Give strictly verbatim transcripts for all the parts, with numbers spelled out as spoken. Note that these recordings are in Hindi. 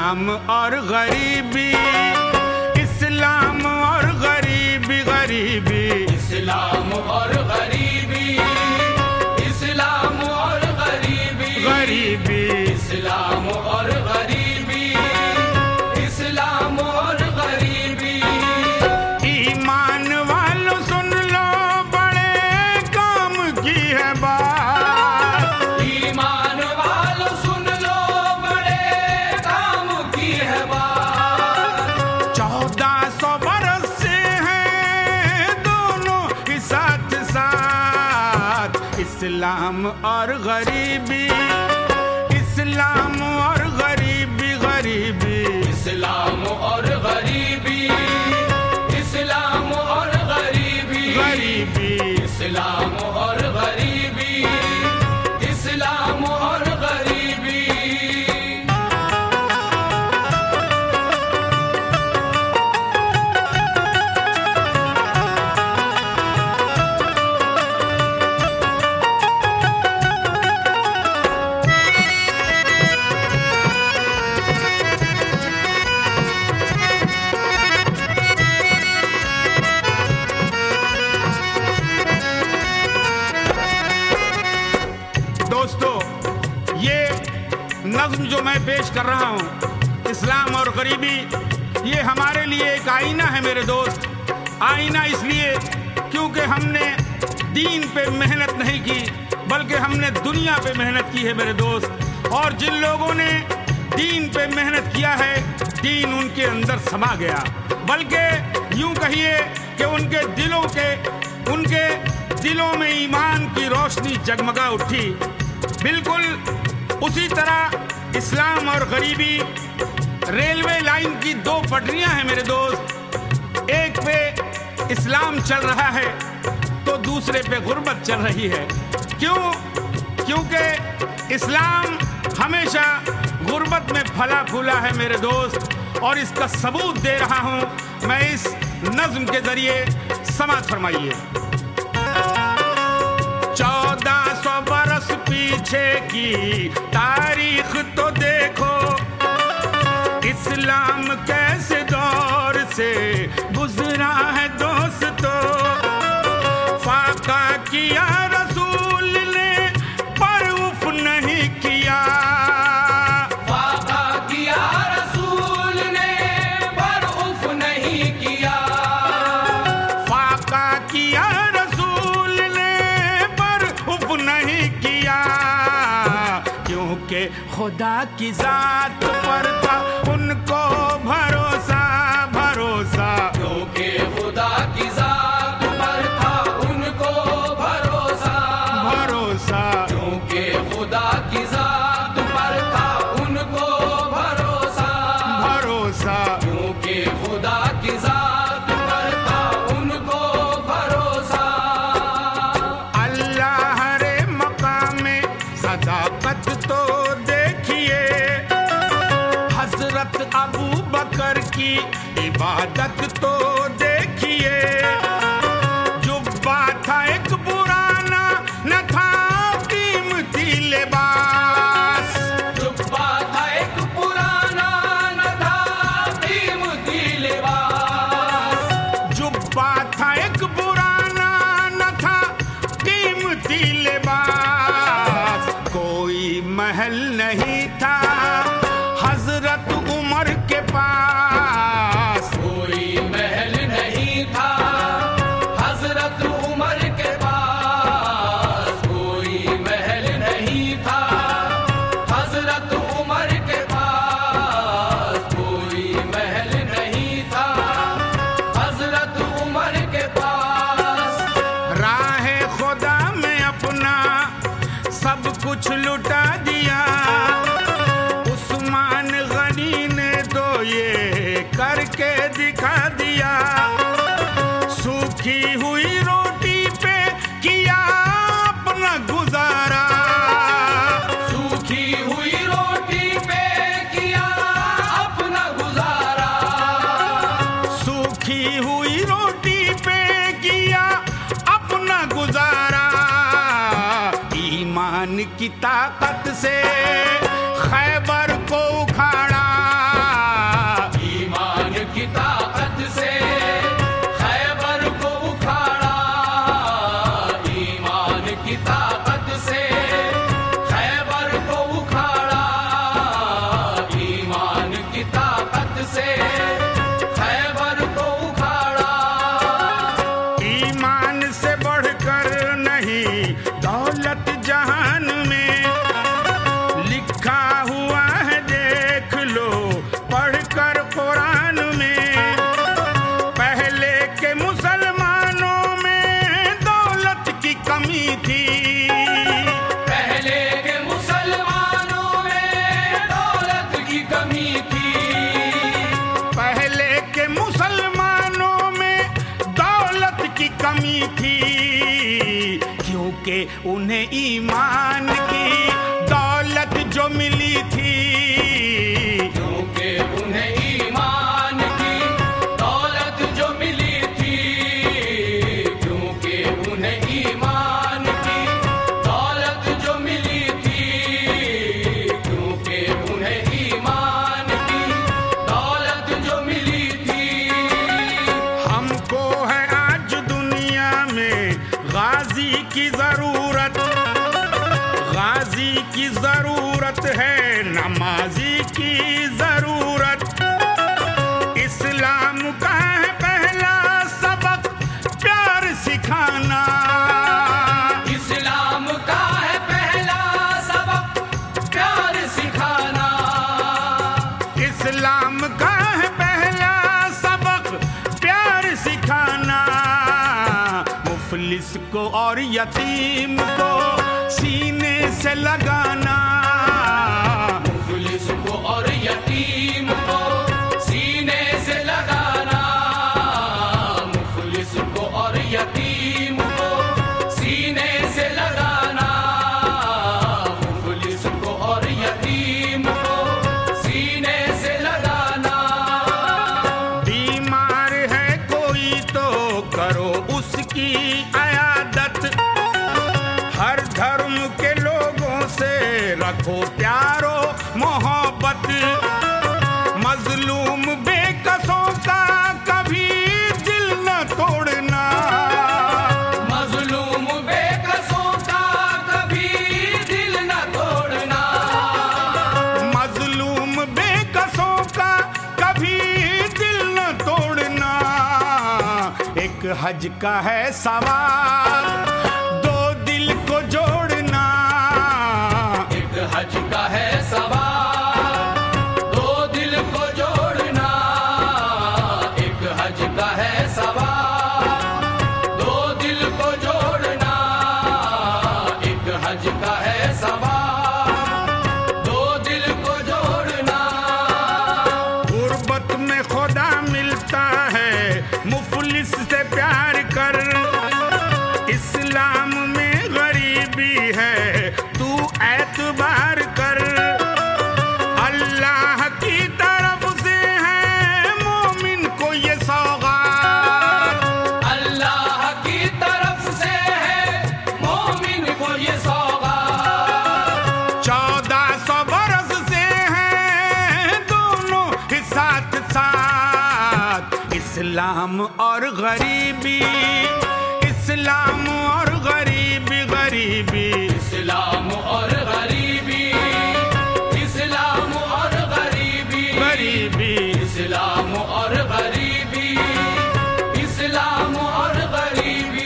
इस्लाम और गरीबी, इस्लाम और गरीबी, गरीबी इस्लाम और गरीबी, इस्लाम और गरीबी, गरीबी इस्लाम और गरीबी, इस्लाम और गरीबी। ईमान वालों सुन लो बड़े काम की है बात, ईमान वालों सुन लो बड़े काम की है बात। चौदह सौ बरस से हैं दोनों ही साथ साथ, इस्लाम और गरीबी, इस्लाम और गरीबी, गरीबी इस्लाम और गरीबी, इस्लाम और गरीबी, गरीबी इस्लाम और गरीबी, इस्लाम और गरीबी। दोस्तों, ये नज्म जो मैं पेश कर रहा हूँ, इस्लाम और गरीबी, ये हमारे लिए एक आईना है मेरे दोस्त। आईना इसलिए क्योंकि हमने दीन पे मेहनत नहीं की, बल्कि हमने दुनिया पे मेहनत की है मेरे दोस्त। और जिन लोगों ने दीन पे मेहनत किया है, दीन उनके अंदर समा गया, बल्कि यूं कहिए कि उनके दिलों के उनके दिलों में ईमान की रोशनी जगमगा उठी। बिल्कुल उसी तरह इस्लाम और गरीबी रेलवे लाइन की दो पटरियां हैं मेरे दोस्त। एक पे इस्लाम चल रहा है तो दूसरे पे गुर्बत चल रही है। क्यों? क्योंकि इस्लाम हमेशा गुर्बत में फला फूला है मेरे दोस्त, और इसका सबूत दे रहा हूं मैं इस नज्म के जरिए। समाअत फरमाइए। चौदह सौ बरस पीछे की तारीख तो देखो, इस्लाम कैसे दौर से गुजरा है दोस्तों। फाका किया रसूल ने पर उफ नहीं किया, फाका किया रसूल ने पर उफ नहीं किया, फाका किया रसूल ने पर उफ नहीं किया। क्योंकि खुदा की जात पर था उनको भरोसा, भरोसा क्योंकि खुदा की जात पर था उनको भरोसा, भरोसा क्योंकि खुदा की जात पर था उनको भरोसा, भरोसा क्योंकि खुदा की जात पर था उनको भरोसा। अल्लाह रे मकाम में सदाकत तो देखिए, हजरत अबू बकर की इबादत तो देखिए। जुब्बा था एक पुराना, न था कीमती लिबास, जुब्बा था एक पुराना, न था कीमती लिबास, जुब्बा था एक पुराना, न था कीमती लिबास। कोई महल नहीं था हजरत उमर के पास, कोई महल नहीं था हजरत उमर के पास, कोई महल नहीं था हजरत उमर के पास, कोई महल नहीं था हजरत उमर के पास। राह खुदा में अपना सब कुछ लुटा दिया, उस्मान गनी ने तो ये करके दिखा दिया। सूखी हुई रोटी पे किया अपना गुजारा, सूखी हुई रोटी पे किया अपना गुजारा, सूखी हुई रोटी पे किया अपना गुजारा। ईमान की ताकत से खैबर को उखाड़ा, थी। पहले के मुसलमानों में दौलत की कमी थी। पहले के मुसलमानों में दौलत की कमी थी, क्योंकि उन्हें ईमान की दौलत जो मिली थी। क्योंकि उन्हें ईमान की दौलत जो मिली थी। क्योंकि उन्हें ईमान की दौलत जो मिली थी। क्योंकि उन्हें ईमान की दौलत जो मिली थी। हमको है आज दुनिया में गाजी की जरूरत, गाजी की जरूरत है, नमाजी की जरूरत। इस्लाम का है पहला सबक प्यार सिखाना। इस्लाम का है पहला सबक प्यार सिखाना। इस्लाम का है पहला सबक प्यार सिखाना। मुफलिस को और यतीम को सीने से लगाना। पुलिस को और यतीम को सीने से लगाना। पुलिस को और यतीम को सीने से लगाना। पुलिस को और यतीम को सीने से लगाना। बीमार है कोई तो करो उसकी अयादत। हर धर्म के लोगों से रखो प्यारो मोहब्बत। मजलूम बेकसों का कभी दिल न तोड़ना। मजलूम बेकसों का कभी दिल न तोड़ना। मजलूम बेकसों का कभी दिल न तोड़ना। एक हज का है सवाब दो दिल को जोड़ना। एक हज का है सवाब दो दिल को जोड़ना। एक हज का है सवाब दो दिल को जोड़ना। एक हज का है सवाब दो दिल को जोड़ना। गुर्बत में खुदा मिलता है मुफलिस से प्यार कर। इस्लाम में गरीबी है तू एतबार कर। अल्लाह की तरफ से है मोमिन को ये सौगात। अल्लाह की तरफ से है मोमिन को ये सौगात। चौदह सौ बरस से हैं दोनों ही साथ साथ। इस्लाम और गरीबी, इस्लाम और गरीबी, गरीबी। इस्लाम और गरीबी। इस्लाम और गरीबी। गरीबी। इस्लाम और गरीबी। इस्लाम और गरीबी।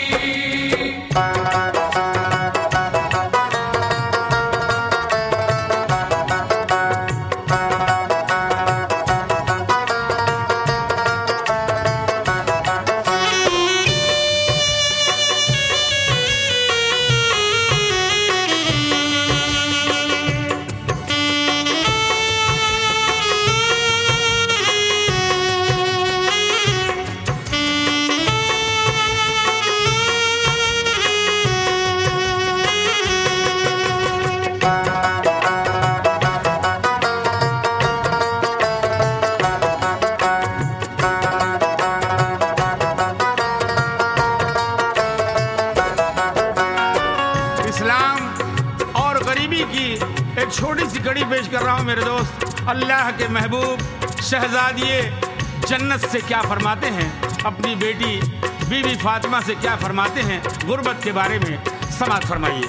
एक छोटी सी कड़ी पेश कर रहा हूँ मेरे दोस्त। अल्लाह के महबूब शहजादिए जन्नत से क्या फरमाते हैं, अपनी बेटी बीबी फातिमा से क्या फरमाते हैं गुर्बत के बारे में, समाअत फरमाइए।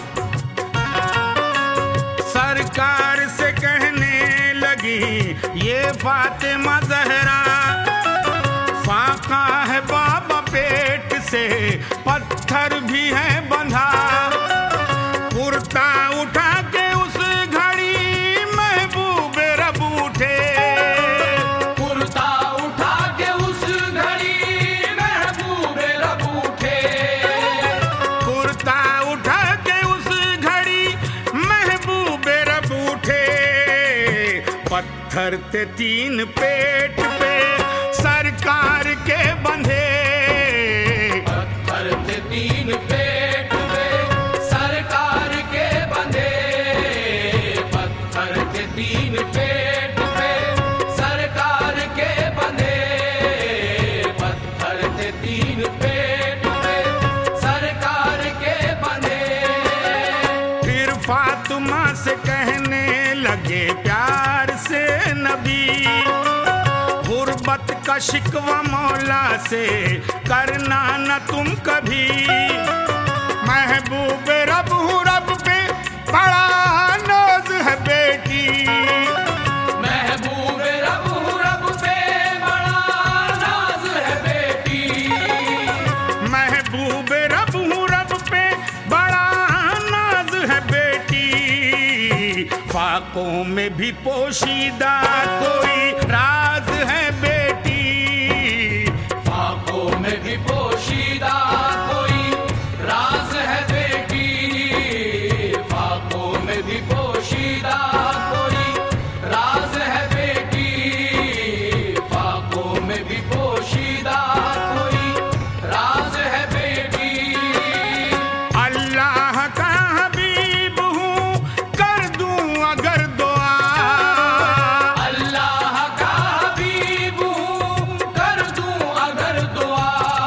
सरकार से कहने लगी ये फातिमा ज़हरा, फाका है बाबा पेट से पत्थर भी है बंधा। कुर्ता उठा के उस घड़ी महबूब रब उठे, कुर्ता उठा के उस घड़ी महबूब रब उठे। कुर्ता उठा पत्थर थे तीन पेट पे सरकार के बंधे, पत्थर थे तीन पेट पे सरकार के बंधे, पत्थर थे तीन पेट पे सरकार के बंधे, पत्थर थे तीन पेट पे सरकार के बंधे। फिर फातिमा से कहने लगे प्यार से नबी, गुर्बत का शिकवा मौला से करना न तुम कभी। महबूब रब हूँ रब पे बड़ा नाज है बेटी, महबूब रब हूँ रब पे बड़ा नाज है बेटी, महबूब रब हूँ रब पे बड़ा नाज है बेटी। फाकों में भी पोशीदा कोई राज है बेटी, फाकों में भी पोशीदा कोई राज है बेटी, फाकों में भी पोशीदा कोई राज है बेटी, फाकों में भी पोशीदा कोई राज है बेटी। अल्लाह का हबीब हूँ कर दूं अगर दुआ, अल्लाह का हबीब हूँ कर दूं अगर दुआ,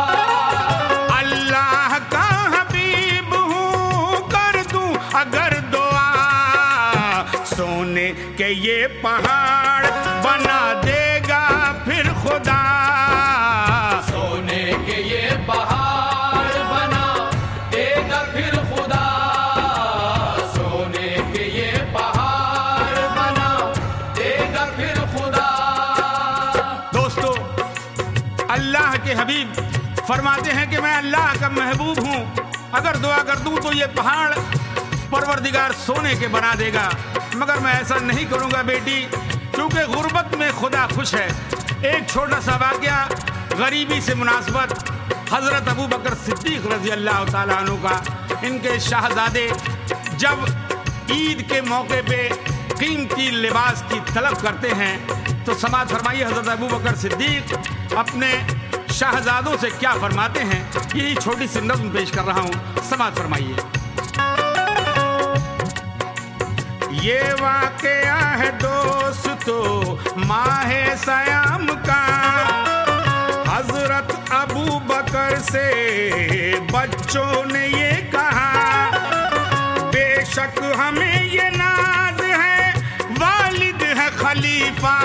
अल्लाह का हबीब हूँ कर दूं अगर दुआ। सोने के ये पहाड़ बना देगा फिर खुदा, सोने के ये पहाड़ बना देगा फिर खुदा, सोने के ये पहाड़ बना देगा फिर खुदा। दोस्तों, अल्लाह के हबीब फरमाते हैं कि मैं अल्लाह का महबूब हूँ, अगर दुआ कर दूं तो ये पहाड़ परवरदिगार सोने के बना देगा, मगर मैं ऐसा नहीं करूँगा बेटी, क्योंकि गुर्बत में खुदा खुश है। एक छोटा सा वाक़या गरीबी से मुनासबत, हज़रत अबू बकर सिद्दीक़ रज़ी अल्लाह ताला अन्हु का, इनके शाहज़ादे जब ईद के मौके पे कीमती लिबास की तलब करते हैं तो समाज फरमाइए हज़रत अबू बकर सिद्दीक़ अपने शाहज़ादों से क्या फरमाते हैं, यही छोटी सी नज़्म पेश कर रहा हूँ, समाज फरमाइए। ये वाक़या है दोस्तों माहे सयाम का, हज़रत अबू बकर से बच्चों ने ये कहा, बेशक हमें ये नाज है वालिद है खलीफा,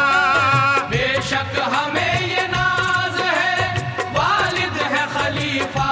बेशक हमें ये नाज है वालिद है खलीफा,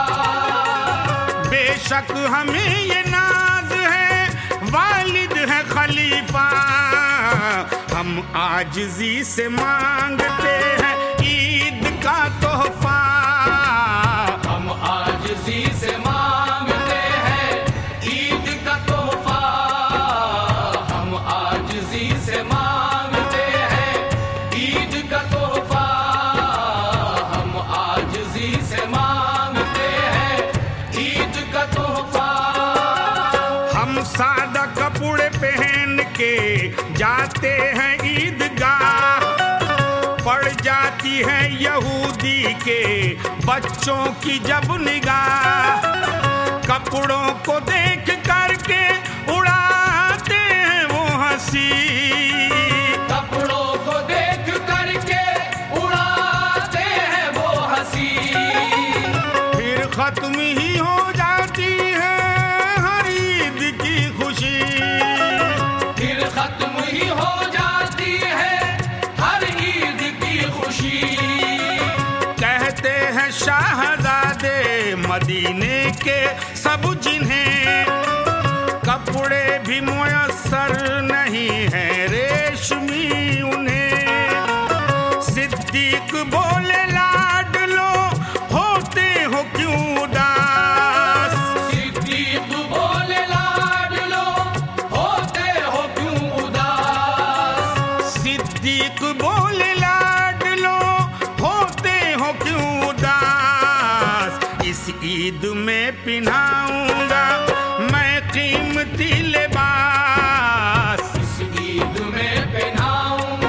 बेशक हमें ये नाज है वालिद है खलीफा। हम आजिज़ी से मांगते हैं ईद का तोहफा, हम आजिज़ी से मांगते हैं ईद का तोहफा, हम आजिज़ी से मांगते हैं ईद का तोहफा, हम आजिज़ी से मांगते हैं ईद का तोहफा। हम सादा कपड़े पहन के जाते हैं ईदगाह, पड़ जाती है यहूदी के बच्चों की जब निगाह, कपड़ों को देख करके उड़ाते हैं वो हंसी, कपड़ों को देख करके उड़ाते हैं वो हंसी, फिर खत्म ही हो जाती है हर ईद की खुशी, फिर खत्म ही हो जाती है हर ईद की खुशी। कहते हैं शाहज़ादे मदीने के सब जिन्हें कपड़े भी मुयस्सर नहीं है रेशमी उन्हें, सिद्दीक बोले लाड लो होते हो क्यों उदास, सिद्दीक बोले लाड लो होते हो क्यों उदास, सिद्दीक बोले लाड लो होते हो क्यों उदास। इस ईद में पिन्हाऊंगा मैं कीमती लिबास, इस ईद में पहनाऊंगा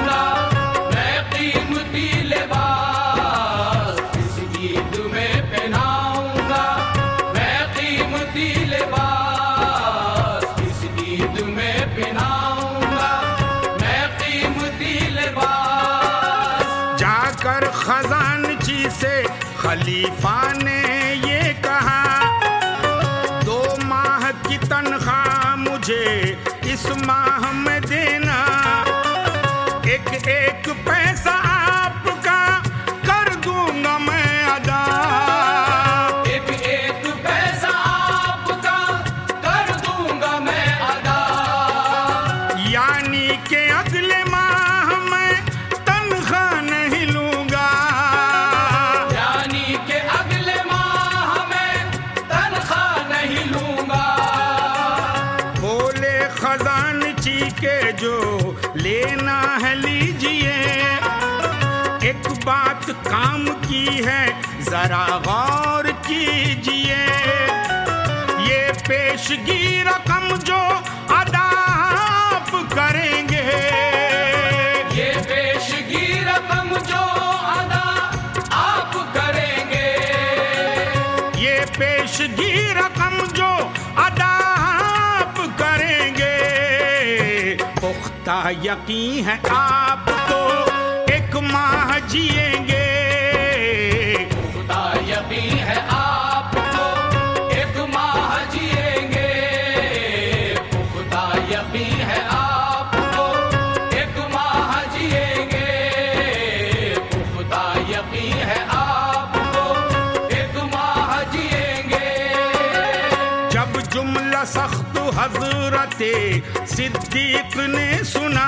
के जो लेना है लीजिए, एक बात काम की है जरा गौर कीजिए। ये पेशगी रकम जो अदा आप करेंगे, ये पेशगी रकम जो अदा आप करेंगे, ये पेशगी रकम जो अदा आप करेंगे, पुख्ता यकीन है आपको एक माह जिएंगे। पुख्ता यकीन है आपको एक माह जिएंगे, पुख्ता यकीन है आपको एक माह जिएंगे, पुख्ता यकीन है आपको एक माह जिएंगे। जब जुमला सख्त हजरते सिद्दीक ने सुना,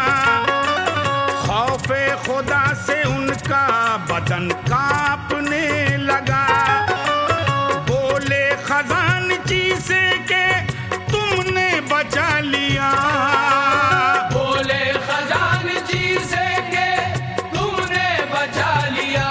खौफे खुदा से उनका बदन कांपने लगा। बोले खजानची से के तुमने बचा लिया, बोले खजानची से के तुमने बचा लिया,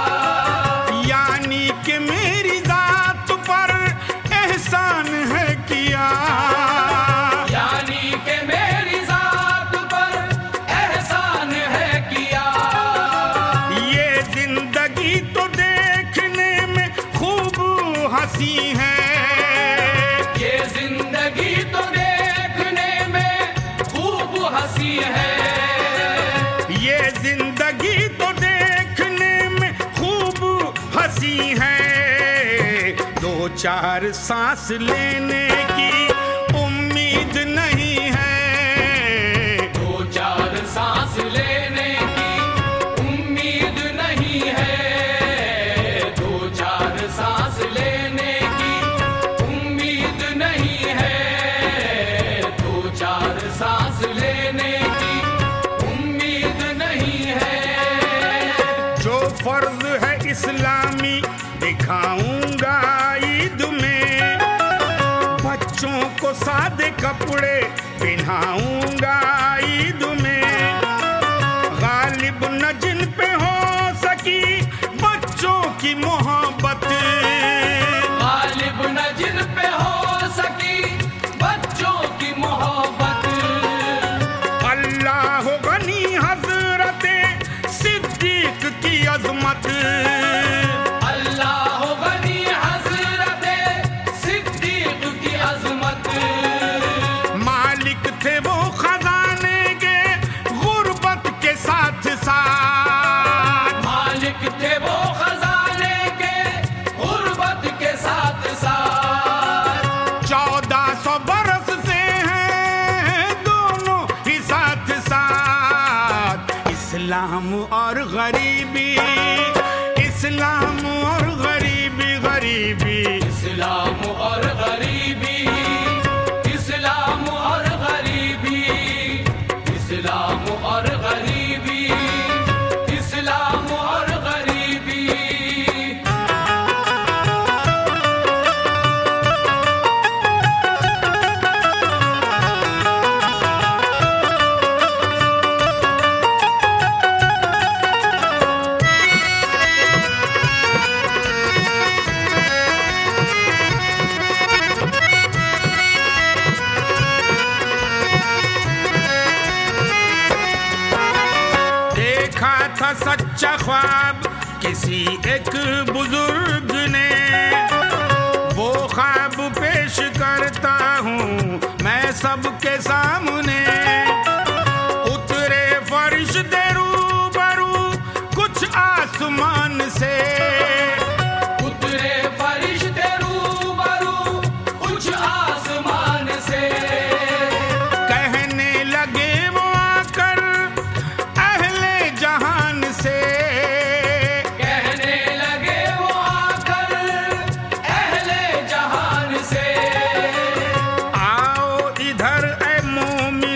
यानी कि मेरी जात पर एहसान है किया, यानी कि मेरी जात पर एहसान है किया। ये जिंदगी तो देखने में खूब हंसी है, ये जिंदगी तो देखने में खूब हंसी है, ये जिंदगी तो देखने में खूब हंसी है। दो चार सांस लेने की उम्मीद नहीं है, दो चार सांस लेने की उम्मीद नहीं है, दो चार सांस लेने की उम्मीद नहीं है, दो चार सांस लेने की उम्मीद नहीं है। जो फर्ज है इस्लामी दिखाऊंगा ईद में, बच्चों को सादे कपड़े पहनाऊंगा ईद में। गालिब न जिन पे हो सकी बच्चों की मोहब्बत, गालिब न जिन पे हो सकी बच्चों की मोहब्बत, अल्लाह गनी हजरते सिद्दीक की अजमत, अल्लाह गनी हजरते सिद्दीक की अजमत। मालिक थे वो खजाने के गुर्बत के साथ साथ, मालिक थे वो खजाने के गुर्बत के साथ साथ। चौदह सौ बरस से हैं दोनों ही साथ साथ। इस्लाम और गरीबी, इस्लाम और गरीबी, गरीबी इस्लाम और गरीबी, इस्लाम और गरीबी, इस्लाम और गरीबी, इस्लाम और गरीबी। देखा था सच्चा ख्वाब किसी एक बुजुर्ग ने, वो ख्वाब पेश करता हूँ मैं सबके सामने। उतरे फरिश्ते रूबरू कुछ आसमान से, उतरे फरिश्ते रूबरू कुछ आसमान से, कहने लगे वो आकर अहले जहान से, कहने लगे वो आकर अहले जहान से। आओ इधर ए मोमिन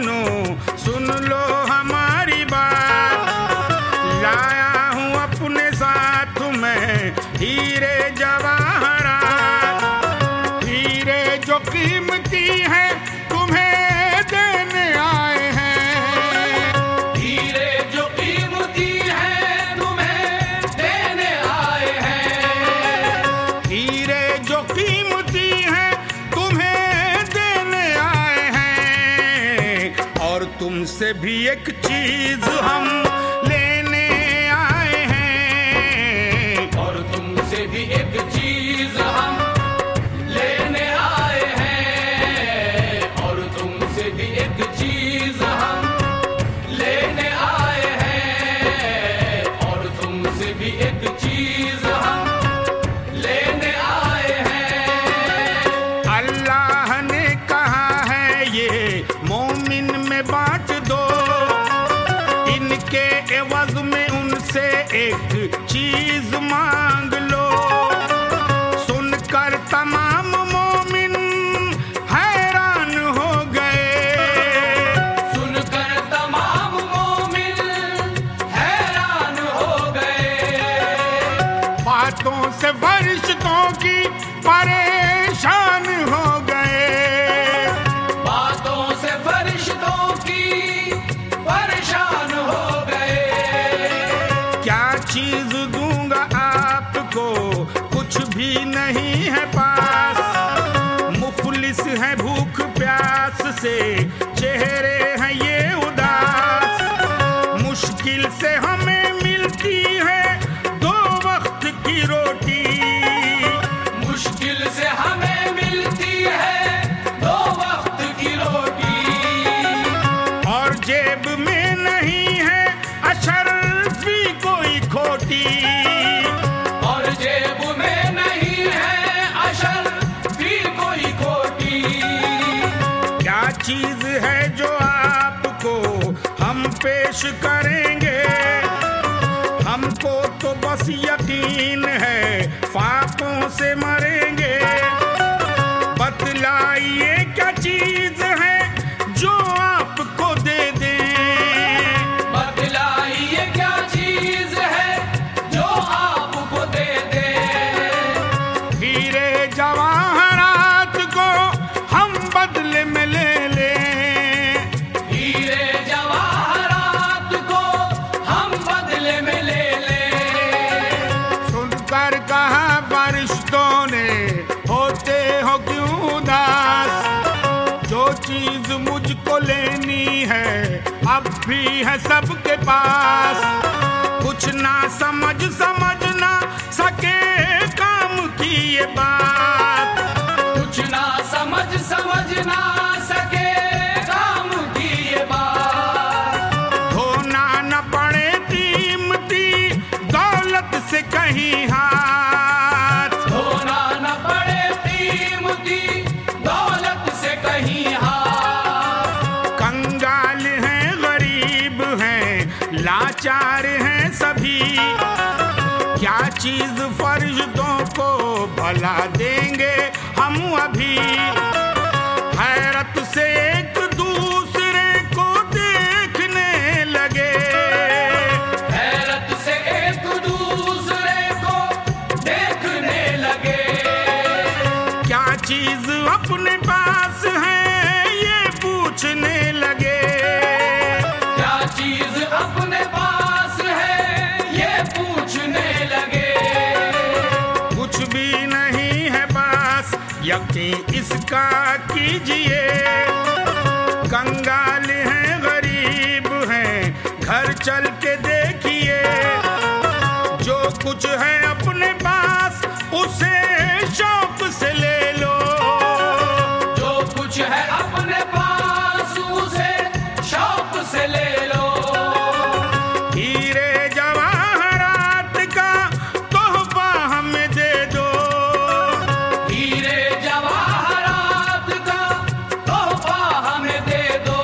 तुमसे भी एक चीज हम लेने आए हैं, और तुमसे भी एक चीज हम लेने आए हैं, और तुमसे भी एक चीज हम लेने आए हैं, और तुमसे भी एक चीज हम लेने आए हैं। अल्लाह ने कहा है ये मोमिन में बांट दो, इनके एवज में उनसे एक चीज मांग लो। सुनकर तमाम मोमिन हैरान हो गए, सुनकर तमाम मोमिन हैरान हो गए, बातों से फरिश्तों की परेशान हो गए, बातों से फरिश्तों की परेशान हो गए। क्या चीज दूंगा आपको, कुछ भी नहीं है पास, मुफलिस है भूख प्यास से चेहरे हैं ये उदास, मुश्किल से हमें मिलती है दो वक्त की रोटी, मुश्किल से हमें मिलती है दो वक्त की रोटी, और जेब में नहीं है अशर्फी कोई खोटी, और जेब में नहीं है अशर्फी कोई खोटी। क्या चीज है जो आपको हम पेश करेंगे, हमको तो बस यकीन है फाकों से मरेंगे, बतलाइए क्या चीज है जो आपको दे दें, बतलाइए क्या चीज है जो आपको दे दे। हीरे जवाहरात को हम बदले में ले लें, हीरे जवाहरात को हम बदले में ले ले। सुनकर कहा फरिश्तों ने होते हो क्यों उदास, जो चीज मुझको लेनी है अब भी है सबके पास, कुछ ना समझ समझ ना सके काम की ये बात, कुछ ना समझ समझ ना सके काम की ये बात, धोना न पड़े कीमती दौलत से कहीं हाथ, धोना न पड़े कीमती दौलत से कहीं हाथ। कंगाल हैं गरीब हैं लाचार हैं सभी, क्या चीज फरिश्तों को भला देंगे हम अभी, हैरत से एक दूसरे को देखने लगे, हैरत से एक दूसरे को देखने लगे। क्या चीज अपने पास है ये पूछने लगे, क्या चीज अपने पास है ये पूछने लगे। कुछ भी नहीं है पास यकीन इसका कीजिए, कंगाल हैं गरीब हैं घर चल के देखिए, जो कुछ है अपने पास उसे शौक से ले लो, जो कुछ है अपने पास उसे शौक से ले लो। हीरे जवाहरात का तोहफा हमें दे दो, हीरे जवाहरात का तोहफा हमें दे दो।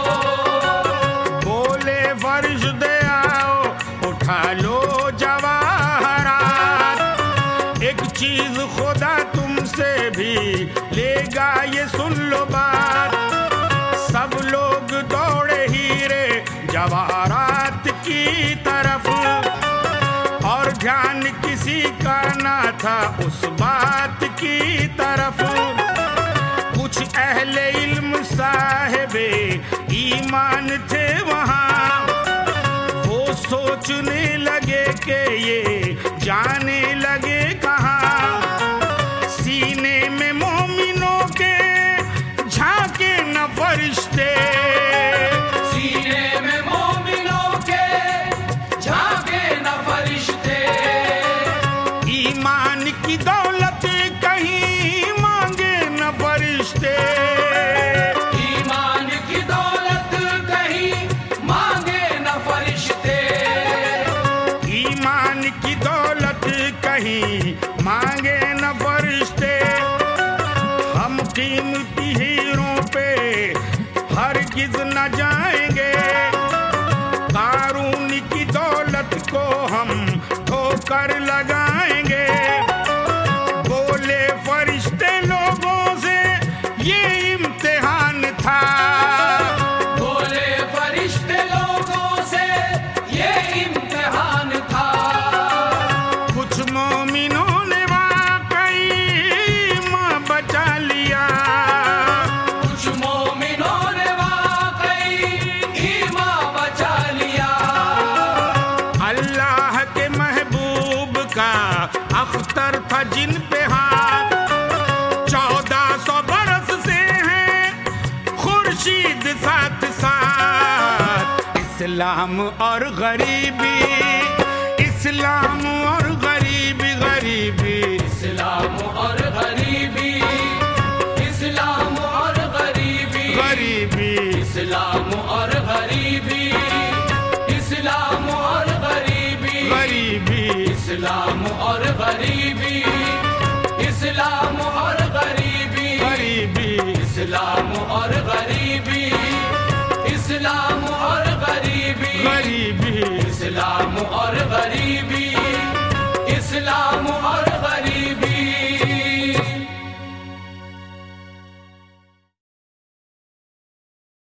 बोले फरिश्ते आओ उठा लो जवाहरात, एक चीज खुदा तुमसे भी लेगा ये सुन लो बात, सब लोग दौड़े हीरे जवाहरात की तरफ, और ध्यान किसी का ना था उस बात की तरफ, कुछ अहले इल्म साहिबे ईमान थे वहाँ, वो सोचने लगे कि ये जाने लगे कहाँ, सीने में मोमिनों के झांके न फरिश्ते, सीने में हरगिज न जाएंगे, कारून की दौलत को हम ठोकर लगाएंगे। बोले फरिश्ते लोगों से ये इम्तिहान था, बोले फरिश्ते लोगों से ये इम्तिहान था। कुछ मोमिनों ने वाकई ईमान बचा लिया, कुछ मोमिनों ने वाकई ईमान बचा लिया। अल्लाह के महबूब का अख्तर था जिन पे हाथ, चौदह सौ बरस से हैं खुर्शीद साथ साथ। इस्लाम और गरीबी, इस्लाम और गरीबी, गरीबी इस्लाम और गरीबी, इस्लाम और गरीबी, गरीबी इस्लाम और गरीबी, इस्लाम और गरीबी, गरीबी इस्लाम और गरीबी, इस्लाम और गरीबी, गरीबी इस्लाम और